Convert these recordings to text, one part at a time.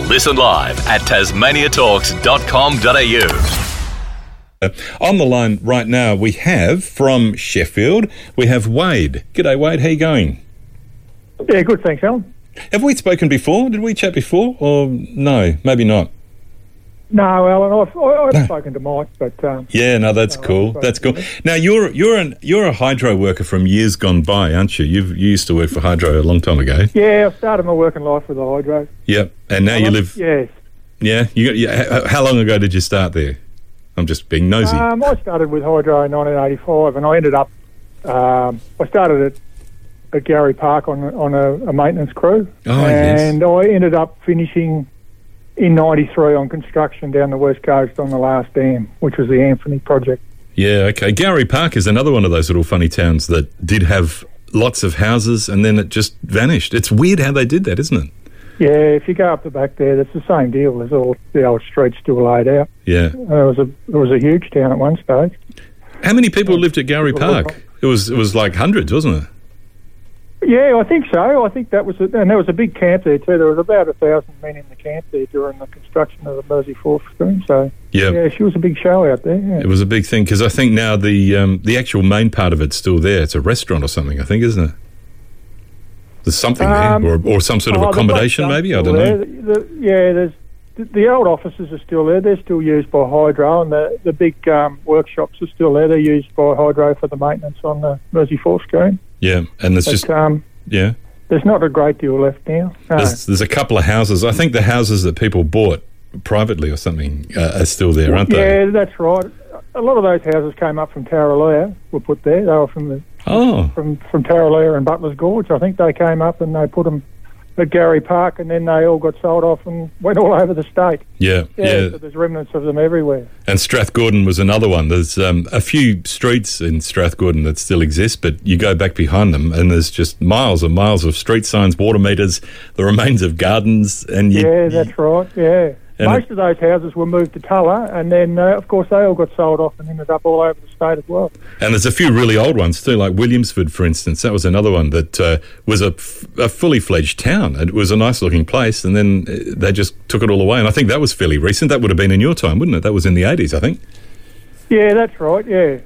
Listen live at tasmaniatalks.com.au. On the line right now, we have from Sheffield, we have Wade. G'day, Wade. How you going? Yeah, good, thanks, Alan. Have we spoken before? Did we chat before? Or no, maybe not. No, Alan, I've spoken to Mike, but yeah, no, that's cool. That's cool. Now you're a hydro worker from years gone by, aren't you? You used to work for Hydro a long time ago. Yeah, I started my working life with the Hydro. Yep, and now you live. Yes. Yeah, how long ago did you start there? I'm just being nosy. I started with Hydro in 1985, and I ended up. I started at Gary Park on a maintenance crew, and I ended up finishing in 93 on construction down the west coast on the last dam, which was the Anthony project. Yeah, okay. Gary Park is another one of those little funny towns that did have lots of houses and then it just vanished. It's weird how they did that, isn't it? Yeah, if you go up the back there, that's the same deal. There's all the old streets still laid out. Yeah. It was a huge town at one stage. How many people lived at Gary Park? It was like hundreds, wasn't it? Yeah, I think so. I think that was, and there was a big camp there too. There was about 1,000 men in the camp there during the construction of the Mersey Fourth Stream. So yeah, she was a big show out there. Yeah. It was a big thing because I think now the actual main part of it's still there. It's a restaurant or something, I think, isn't it? There's something there, or some sort of accommodation, maybe. I don't know. There's the old offices are still there. They're still used by Hydro, and the big workshops are still there. They're used by Hydro for the maintenance on the Mersey Fourth Stream. Yeah, and there's there's not a great deal left now. No. There's a couple of houses. I think the houses that people bought privately or something are still there, aren't they? Yeah, that's right. A lot of those houses came up from Tarraleah, were put there. They were from Tarraleah and Butler's Gorge. I think they came up and they put them at Gary Park, and then they all got sold off and went all over the state. Yeah. So there's remnants of them everywhere. And Strathgordon was another one. There's a few streets in Strathgordon that still exist, but you go back behind them and there's just miles and miles of street signs, water meters, the remains of gardens. And that's right, yeah. Most of those houses were moved to Tulla, and then, of course, they all got sold off and ended up all over the state as well. And there's a few really old ones too, like Williamsford, for instance. That was another one that was a fully fledged town. It was a nice-looking place, and then they just took it all away. And I think that was fairly recent. That would have been in your time, wouldn't it? That was in the 80s, I think. Yeah, that's right, yeah.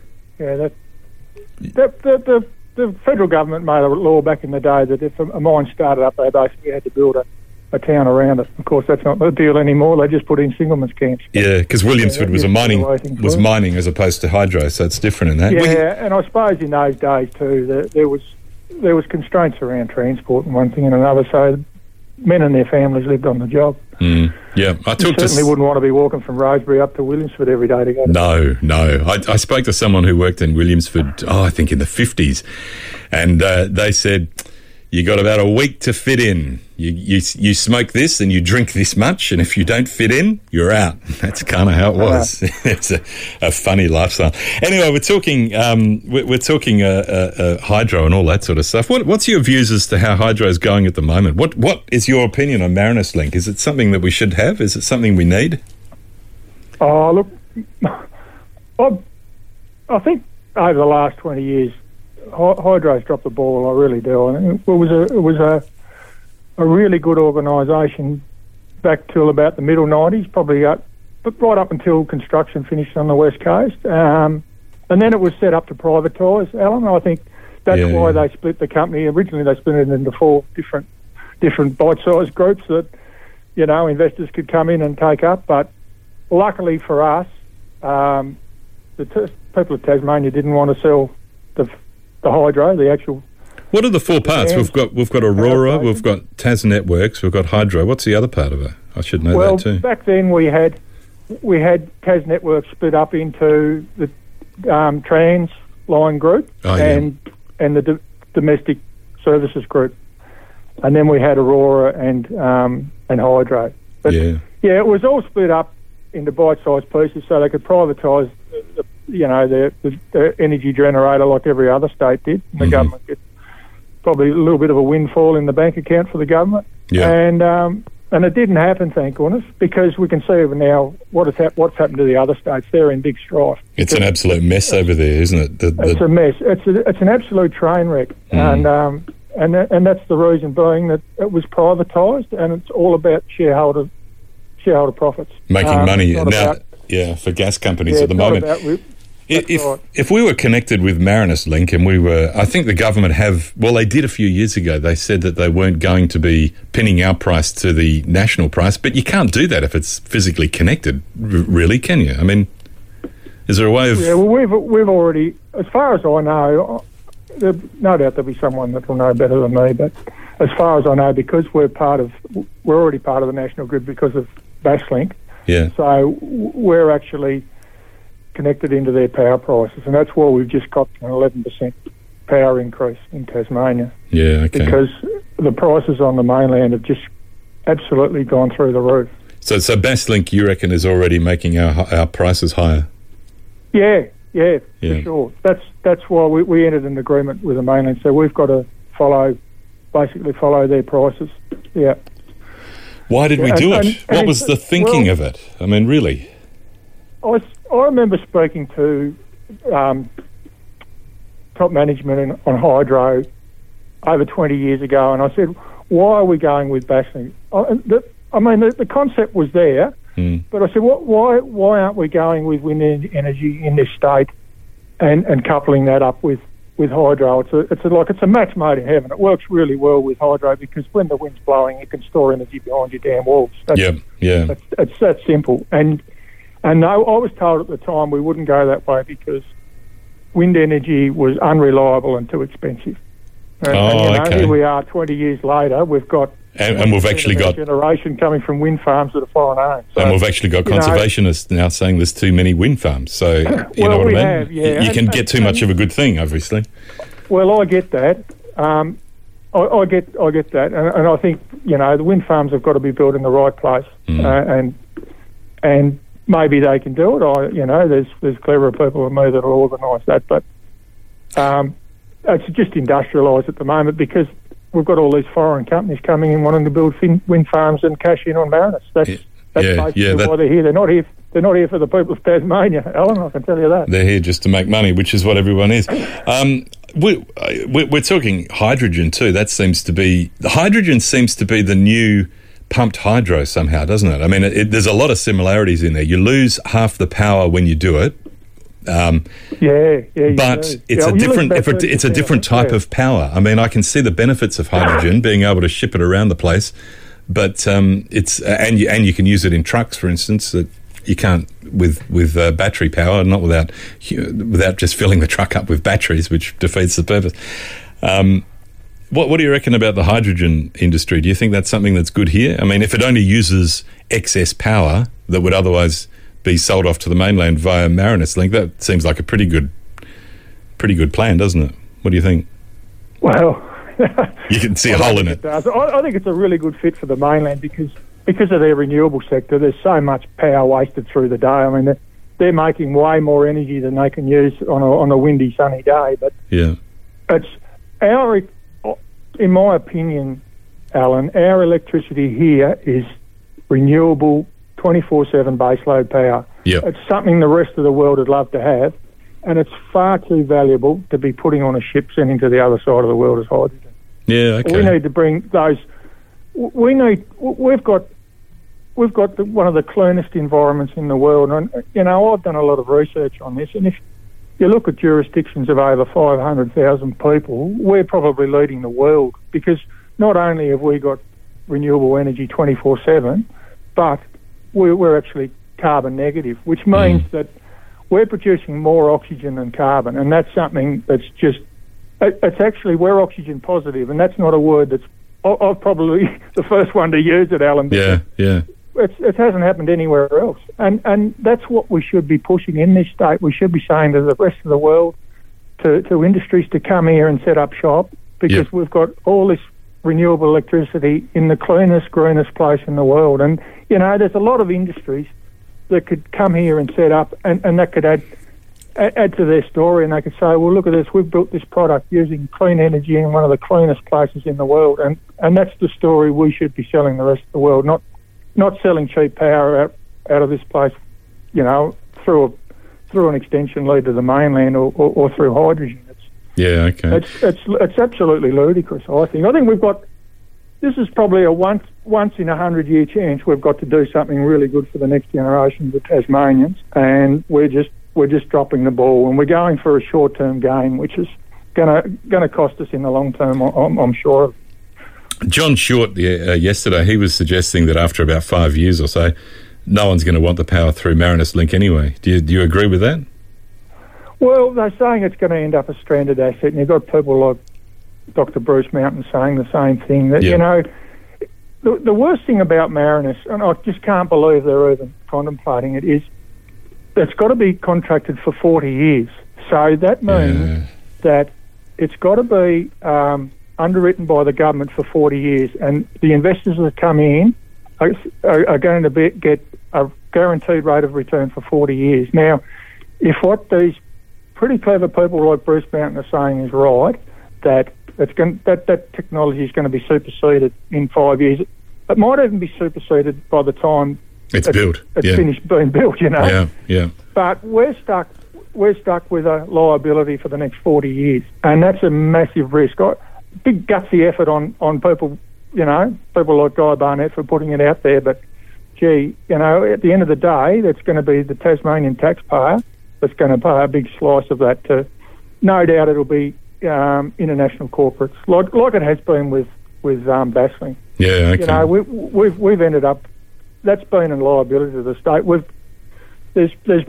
The federal government made a law back in the day that if a mine started up, they basically had to build a town around it. Of course, that's not the deal anymore. They just put in singlemen's camps. Yeah, because Williamsford was mining as opposed to hydro, so it's different in that. Yeah, and I suppose in those days too, there was constraints around transport and one thing and another, so men and their families lived on the job. Yeah, You certainly wouldn't want to be walking from Rosebery up to Williamsford every day to go. No. I spoke to someone who worked in Williamsford, I think in the 50s, and they said, you got about a week to fit in. You smoke this and you drink this much, and if you don't fit in, you're out. That's kind of how it was. It's a funny lifestyle. Anyway, we're talking hydro and all that sort of stuff. What's your views as to how hydro is going at the moment? What is your opinion on Marinus Link? Is it something that we should have? Is it something we need? Oh, look, I think over the last 20 years, Hydro's dropped the ball. I really do. And it was a really good organisation back till about the middle 90s, probably but right up until construction finished on the west coast. And then it was set up to privatise, Alan. I think that's why they split the company. Originally, they split it into 4 different bite-sized groups that investors could come in and take up. But luckily for us, the people of Tasmania didn't want to sell the hydro, the actual. What are the 4 parts? We've got Aurora, we've got Tas Networks, we've got Hydro. What's the other part of it? I should know that too. Well, back then we had Tas Networks split up into the Trans Line Group and the domestic services group, and then we had Aurora and Hydro. But it was all split up into bite-sized pieces so they could privatise the energy generator like every other state did. The government get probably a little bit of a windfall in the bank account for the government. Yeah. And it didn't happen, thank goodness, because we can see now what's happened to the other states. They're in big strife. It's an absolute mess over there, isn't it? It's a mess. It's an absolute train wreck. And that's the reason being that it was privatised, and it's all about shareholder shareholder profits. Making money Not now, about- for gas companies yeah, at the it's not moment. about That's right. If we were connected with Marinus Link and I think the government they did a few years ago. They said that they weren't going to be pinning our price to the national price, but you can't do that if it's physically connected, really, can you? I mean, is there a way of... Yeah, well, we've already, as far as I know, no doubt there'll be someone that will know better than me, but as far as I know, because we're already part of the national grid because of Basslink, so we're actually connected into their power prices, and that's why we've just got an 11% power increase in Tasmania. Yeah, okay. Because the prices on the mainland have just absolutely gone through the roof. So Basslink, you reckon, is already making our prices higher? Yeah, for sure. That's why we entered an agreement with the mainland, so we've got to follow their prices. Yeah. Why did we do it? What was the thinking of it? I mean, really? I remember speaking to top management on hydro over 20 years ago, and I said, why are we going with Basslink? The concept was there, but I said, why aren't we going with wind energy in this state and coupling that up with hydro? It's a match made in heaven. It works really well with hydro because when the wind's blowing, you can store energy behind your damn walls. It's that simple. And no, I was told at the time we wouldn't go that way because wind energy was unreliable and too expensive. And here we are 20 years later, we've got... And we've actually got... generation coming from wind farms that are foreign owned. So, and we've actually got conservationists now saying there's too many wind farms. So, you know what I mean? You can get too much of a good thing, obviously. Well, I get that. I get that. And I think, the wind farms have got to be built in the right place. And maybe they can do it. There's cleverer people than me that will organise that, but it's just industrialised at the moment because we've got all these foreign companies coming in wanting to build wind farms and cash in on Marinus. That's basically why they're here. They're not here for the people of Tasmania, Alan. I can tell you that. They're here just to make money, which is what everyone is. We're talking hydrogen too. Hydrogen seems to be the new pumped hydro somehow, doesn't it? I mean, there's a lot of similarities in there. You lose half the power when you do it. But it's a different type of power. I mean, I can see the benefits of hydrogen, being able to ship it around the place, but and you can use it in trucks, for instance. That you can't with battery power, not without just filling the truck up with batteries, which defeats the purpose. What do you reckon about the hydrogen industry? Do you think that's something that's good here? I mean, if it only uses excess power that would otherwise be sold off to the mainland via Marinus Link, that seems like a pretty good plan, doesn't it? What do you think? Well, you can see a hole in it. I think it's a really good fit for the mainland because of their renewable sector. There's so much power wasted through the day. I mean, they're making way more energy than they can use on a windy, sunny day. But it's in my opinion, Alan, our electricity here is renewable 24/7 baseload power. Yep. It's something the rest of the world would love to have, and it's far too valuable to be putting on a ship sending to the other side of the world as hydrogen. Yeah, okay. We need to bring those. We've got one of the cleanest environments in the world, and I've done a lot of research on this, and if you look at jurisdictions of over 500,000 people, we're probably leading the world because not only have we got renewable energy 24/7, but we're actually carbon negative, which means that we're producing more oxygen than carbon, and that's something that's it's actually, we're oxygen positive, and that's not a word that's, I'm probably the first one to use it, Alan. Yeah. It hasn't happened anywhere else. And that's what we should be pushing in this state. We should be saying to the rest of the world, to industries to come here and set up shop because we've got all this renewable electricity in the cleanest, greenest place in the world. And, there's a lot of industries that could come here and set up and that could add to their story, and they could say, well, look at this, we've built this product using clean energy in one of the cleanest places in the world. And that's the story we should be selling the rest of the world, not selling cheap power out of this place, through an extension lead to the mainland or through hydrogen. It's absolutely ludicrous. I think we've got. This is probably a once once in a 100-year chance, we've got to do something really good for the next generation of the Tasmanians, and we're just dropping the ball, and we're going for a short-term gain, which is going to cost us in the long term, I'm sure of. John Short yesterday, he was suggesting that after about 5 years or so, no one's going to want the power through Marinus Link anyway. Do you agree with that? Well, they're saying it's going to end up a stranded asset, and you've got people like Dr. Bruce Mountain saying the same thing. That Yeah. you know, the worst thing about Marinus, and I just can't believe they're even contemplating it, is it's got to be contracted for 40 years. So that means that it's got to be underwritten by the government for 40 years, and the investors that come in are going to get a guaranteed rate of return for 40 years. Now, if what these pretty clever people like Bruce Mountain are saying is right, that technology is going to be superseded in 5 years, it might even be superseded by the time it's built. It's finished being built, you know. Yeah. But we're stuck with a liability for the next 40 years, and that's a massive risk. Big gutsy effort on people, you know, people like Guy Barnett for putting it out there, but gee, you know, at the end of the day, that's going to be the Tasmanian taxpayer that's going to pay a big slice of that. No doubt it'll be international corporates, like it has been with Basslink. Yeah, okay. You know, we've ended up, that's been a liability to the state. There's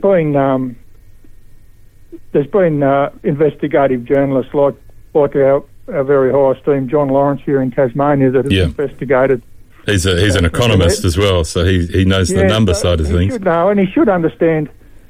been investigative journalists like our very high esteemed John Lawrence here in Tasmania that has investigated. He's an economist as well, so he knows the number side of things. He should know, and he should understand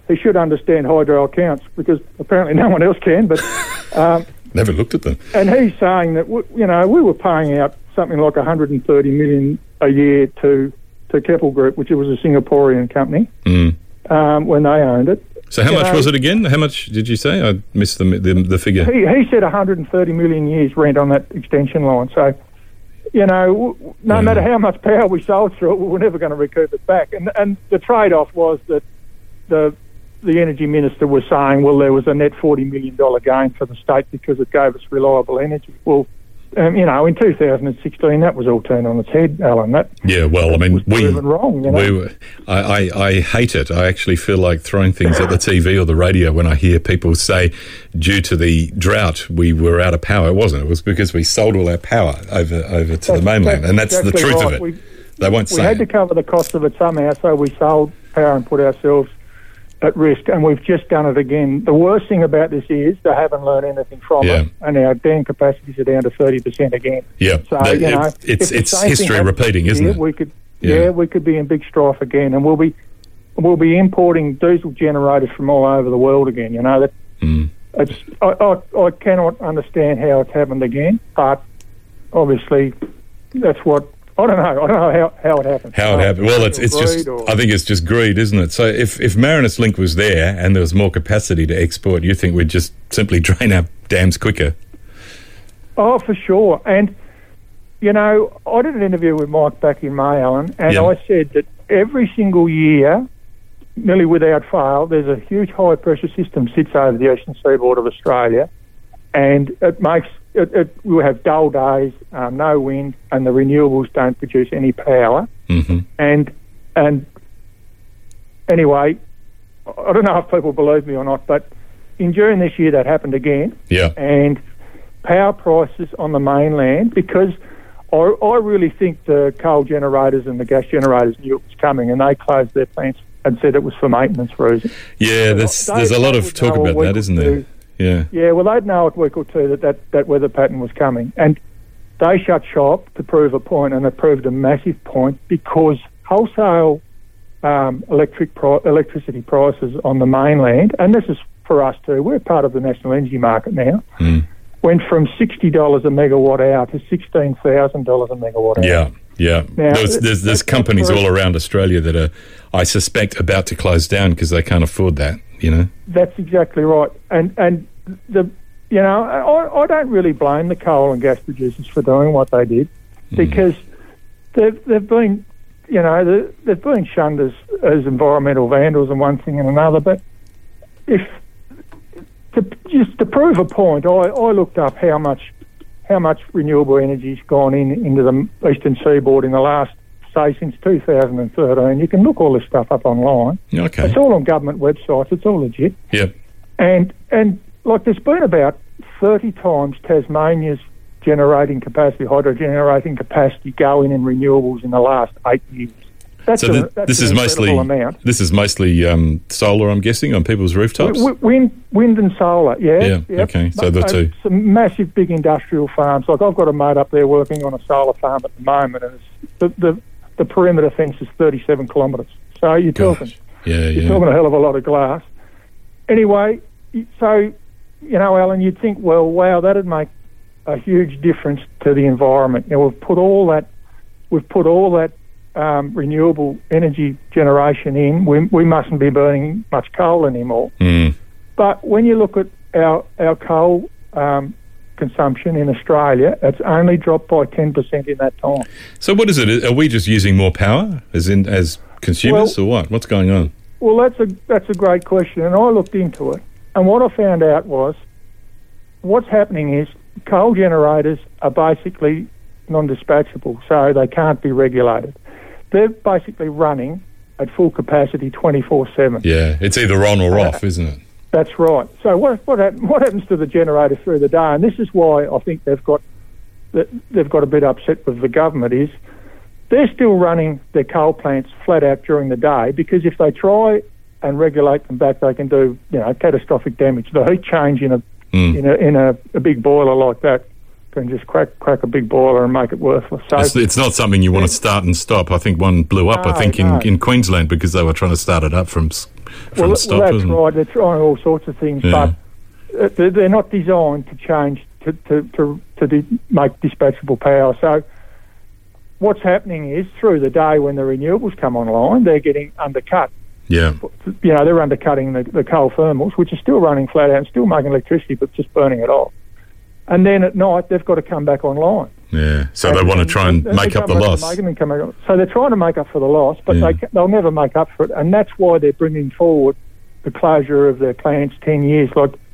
hydro accounts, because apparently no one else can. But never looked at them. And he's saying that we were paying out something like 130 million a year to Keppel Group, which was a Singaporean company, when they owned it. So how much was it again? How much did you say? I missed the figure. He said 130 million years rent on that extension line. So, you know, no matter how much power we sold through it, we were never going to recoup it back. And the trade-off was that the energy minister was saying, well, there was a net $40 million gain for the state because it gave us reliable energy. Well, you know, in 2016, that was all turned on its head, Alan. Yeah, well, I mean, we were wrong. You know? I hate it. I actually feel like throwing things at the TV or the radio when I hear people say, due to the drought, we were out of power. It wasn't. It was because we sold all our power over to the mainland, and that's exactly the truth of it. They won't say. We had to cover the cost of it somehow, so we sold power and put ourselves at risk, and we've just done it again. The worst thing about this is they haven't learned anything from it, and our dam capacities are down to 30% again. Yeah, so it's history repeating, isn't it? We could be in big strife again, and we'll be importing diesel generators from all over the world again. You know that I cannot understand how it's happened again, but obviously that's what. I don't know how it happened. How it happened? Well, it's just. I think it's just greed, isn't it? So if Marinus Link was there and there was more capacity to export, you think we'd just simply drain our dams quicker? Oh, for sure. And you know, I did an interview with Mike back in May, Alan, and I said that every single year, nearly without fail, there's a huge high pressure system sits over the eastern seaboard of Australia, and it makes. We have dull days, no wind, and the renewables don't produce any power. Mm-hmm. And anyway, I don't know if people believe me or not, but in June this year that happened again. Yeah. And power prices on the mainland, because I really think the coal generators and the gas generators knew it was coming, and they closed their plants and said it was for maintenance reasons. Yeah, there's a lot of talk about that, isn't there? Yeah, well, they'd know a week or two that weather pattern was coming. And they shut shop to prove a point, and it proved a massive point, because wholesale electricity prices on the mainland, and this is for us too, we're part of the national energy market now, went from $60 a megawatt hour to $16,000 a megawatt hour. Yeah. Now, there's companies all around Australia that are, I suspect, about to close down because they can't afford that, you know? That's exactly right. And I don't really blame the coal and gas producers for doing what they did, because they've been, they've been shunned as environmental vandals and one thing and another. But to prove a point, I looked up how much how much renewable energy's gone into the eastern seaboard in the last, say, since 2013. You can look all this stuff up online. Okay. It's all on government websites. It's all legit. Yep. And like there's been about 30 times Tasmania's hydro generating capacity going in renewables in the last 8 years. That's this is mostly amount. This is mostly solar, I'm guessing, on people's rooftops. Wind and solar, yeah. Yeah. Okay. So the two. Some massive big industrial farms. Like I've got a mate up there working on a solar farm at the moment, and it's, the perimeter fence is 37 kilometres. So you're talking a hell of a lot of glass. Anyway, so Alan, you'd think, well, wow, that'd make a huge difference to the environment. We've put all that renewable energy generation in. We mustn't be burning much coal anymore. But when you look at our coal consumption in Australia, it's only dropped by 10% in that time. So what is it? Are we just using more power as consumers, or what? What's going on? Well, that's a great question, and I looked into it, and what I found out was what's happening is coal generators are basically non-dispatchable, so they can't be regulated. They're basically running at full capacity 24/7. Yeah, it's either on or off, isn't it? That's right. So what happens to the generator through the day? And this is why I think they've got a bit upset with the government, is they're still running their coal plants flat out during the day, because if they try and regulate them back, they can do catastrophic damage. The heat change in a big boiler like that can just crack a big boiler and make it worthless. So it's not something you want to start and stop. I think one blew up. In Queensland because they were trying to start it up from stop. Well, that's right. They're trying all sorts of things, but they're not designed to change to make dispatchable power. So what's happening is through the day when the renewables come online, they're getting undercut. Yeah. They're undercutting the coal thermals, which are still running flat out and still making electricity, but just burning it off. And then at night, they've got to come back online. Yeah, so they want to try and make up the loss. So they're trying to make up for the loss, but they'll never make up for it. And that's why they're bringing forward the closure of their plants 10 years.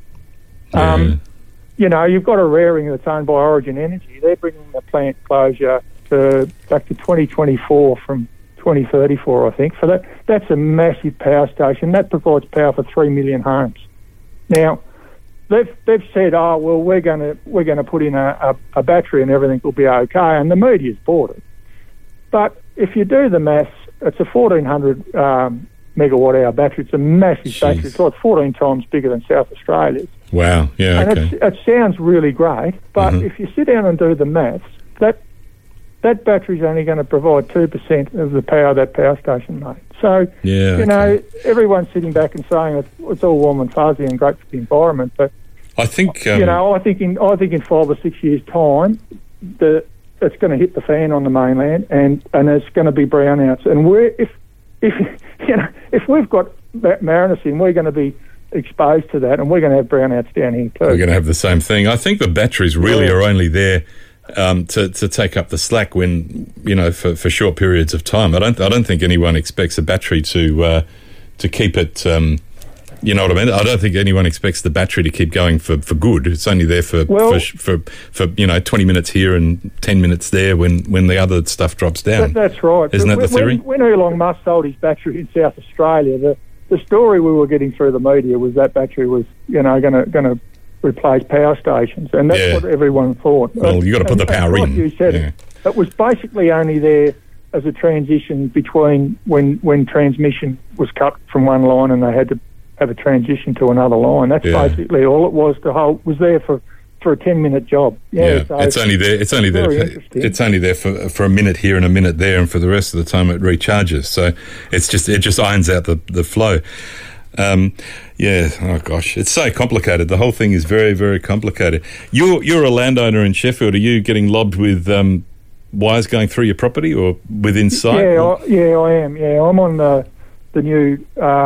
You've got a Raring that's owned by Origin Energy. They're bringing the plant closure back to 2024 from 2034, I think. So that's a massive power station. That provides power for 3 million homes. Now, They've said, we're going to put in a battery and everything will be okay, and the media's bought it. But if you do the maths, it's a 1,400 megawatt hour battery. It's a massive battery. It's like 14 times bigger than South Australia's. Wow! Yeah, and it sounds really great, but if you sit down and do the maths, that battery's only going to provide 2% of the power that power station made. So, everyone's sitting back and saying it's all warm and fuzzy and great for the environment, but I think I think in 5 or 6 years' time, it's going to hit the fan on the mainland, and there's going to be brownouts. And if we've got Marinus in, we're going to be exposed to that, and we're going to have brownouts down here too. We're going to have the same thing. I think the batteries really are only there to take up the slack when for short periods of time. I don't think anyone expects a battery to keep it. You know what I mean? I don't think anyone expects the battery to keep going for good. It's only there for 20 minutes here and 10 minutes there when the other stuff drops down. That's right. Isn't that the theory? When Elon Musk sold his battery in South Australia, the story we were getting through the media was that battery was going to replace power stations, and that's what everyone thought. Well, you got to put the power in. Like you said, it was basically only there as a transition between when transmission was cut from one line and they had to have a transition to another line. That's basically all it was. Was there for a 10-minute job. So it's only there. It's only there for a minute here and a minute there, and for the rest of the time it recharges. So it just irons out the flow. Oh gosh, it's so complicated. The whole thing is very, very complicated. You're a landowner in Sheffield. Are you getting lobbed with wires going through your property or within sight? I am. Yeah, I'm on the new.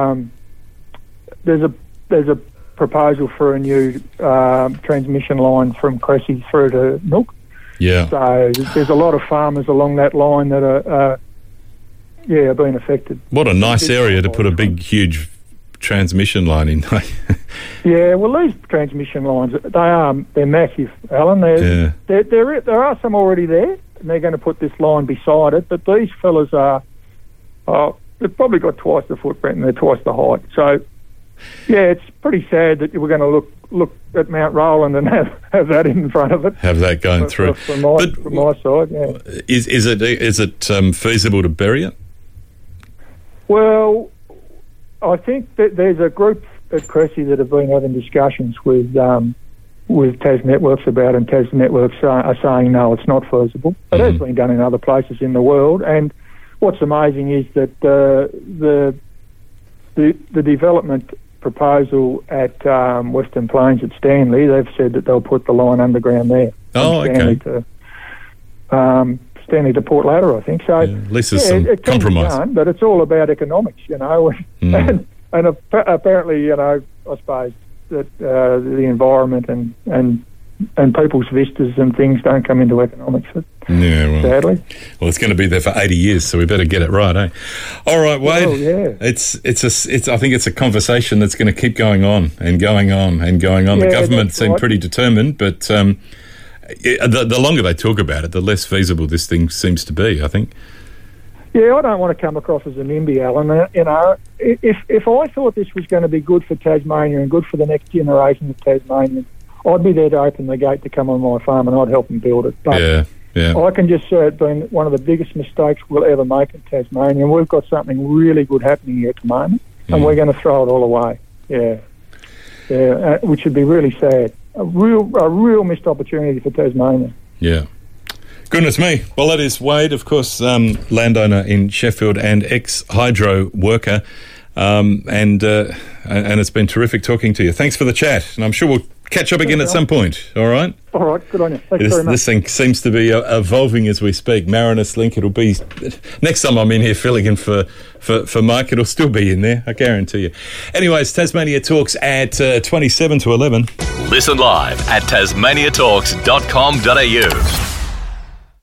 There's a proposal for a new transmission line from Cressy through to Nook. Yeah. So there's a lot of farmers along that line that are being affected. What a nice area to put a big, huge transmission line in. Yeah, well, these transmission lines, they're massive, Alan. There are some already there, and they're going to put this line beside it, but these fellas they've probably got twice the footprint and they're twice the height. So, yeah, it's pretty sad that we're going to look at Mount Roland and have that in front of it. Have that going through. From my side, yeah. Is it feasible to bury it? Well, I think that there's a group at Cressy that have been having discussions with Tas Networks about, and Tas Networks are saying no, it's not feasible. It has been done in other places in the world, and what's amazing is that the development proposal at Western Plains at Stanley, they've said that they'll put the line underground there. Oh, Stanley okay. Stanley to Port Ladder, I think. So, at least there's some compromise. Done, but it's all about economics, and apparently, I suppose that the environment and people's vistas and things don't come into economics. Sadly. Well, it's going to be there for 80 years, so we better get it right, eh? All right, Wade. Oh, yeah. I think it's a conversation that's going to keep going on and going on and going on. Yeah, the government seem pretty determined, but the longer they talk about it, the less feasible this thing seems to be, I think. Yeah, I don't want to come across as a NIMBY, Alan. If I thought this was going to be good for Tasmania and good for the next generation of Tasmanians, I'd be there to open the gate to come on my farm and I'd help them build it. But I can just say it's been one of the biggest mistakes we'll ever make in Tasmania, and we've got something really good happening here at the moment, and we're going to throw it all away. Yeah, which would be really sad. A real missed opportunity for Tasmania. Yeah. Goodness me. Well, that is Wade, of course, landowner in Sheffield and ex-hydro worker, and it's been terrific talking to you. Thanks for the chat, and I'm sure we'll catch up again at some point. All right? All right, good on you. Thanks very much. This thing seems to be evolving as we speak. Marinus Link, it'll be... Next time I'm in here filling in for Mike, it'll still be in there, I guarantee you. Anyways, Tasmania Talks at 27 to 11. Listen live at tasmaniatalks.com.au.